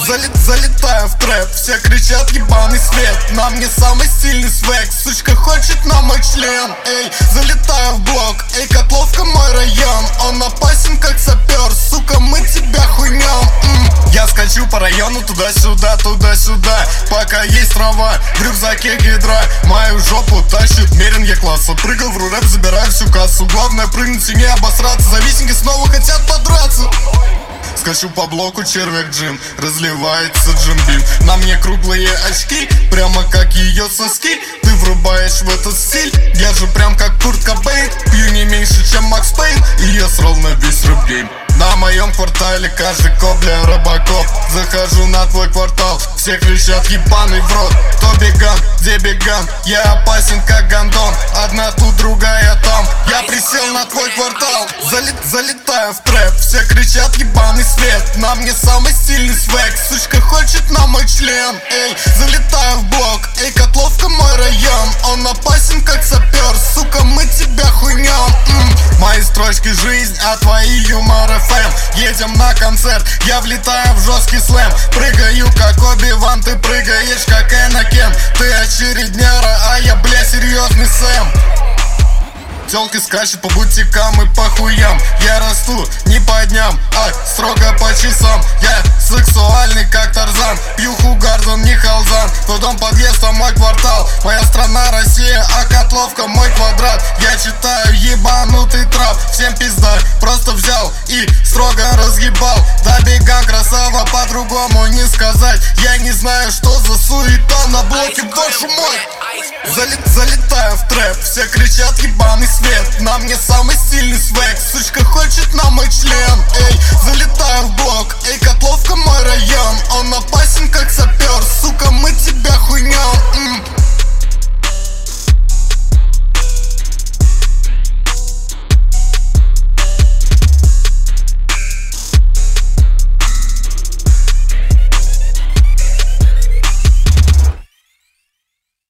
Залетаю в трэп, все кричат ебаный свет. На мне самый стильный свек, сучка хочет на мой член. Эй, залетаю в блок, эй, Котловка мой район. Он опасен как сапер, сука, мы тебя хуйнем. Я скачу по району туда-сюда, туда-сюда, пока есть трава, в рюкзаке гидра. Мою жопу тащит мерен я класса. Прыгал в рурэп, забираю всю кассу. Главное прыгнуть и не обосраться, завистники снова хотят подраться. Скачу по блоку, червяк Джим, разливается джимбим. На мне круглые очки, прямо как ее соски. Ты врубаешь в этот стиль, я же прям как Курт Кобейн. Пью не меньше, чем Макс Пейн, и я срал на весь рэп-гейм. На моем квартале каждый кобля робокоп. Захожу на твой квартал, все кричат ебаный в рот. Кто беган, где беган, я опасен как гондон. Одна тут, другая там, я присел на твой квартал. Залетаю в трэп, все кричат ебаный свет. На мне самый стильный свек, сучка хочет на мой член. Эй, залетаю в блок, эй, Котловка мой район. Он опасен как сапер, сука, мы тебя хуйнем. Мои строчки жизнь, а твои юмор FM. Едем на концерт, я влетаю в жесткий слэм. Прыгаю как Оби-Ван, ты прыгаешь как Энакен. Ты очередняра, а я, бля, серьезный Сэм. Тёлки скачут по бутикам и по хуям. Я расту не по дням, а строго по часам. Я сексуальный как Тарзан, пью Хугарден, не Халзан. Твой дом, подъезд, а мой квартал. Моя страна Россия, а Котловка мой квадрат. Я читаю ебанутый трап, всем пизда. Просто взял и строго разъебал. Да беган, красава, по-другому не сказать. Я не знаю, что за суета на блоке, боже мой. Залетаю в трэп, все кричат ебаный свет. На мне самый стильный свек, сучка хочет на мой член. Эй, залетаю в блок, эй, Котловка мой район. Он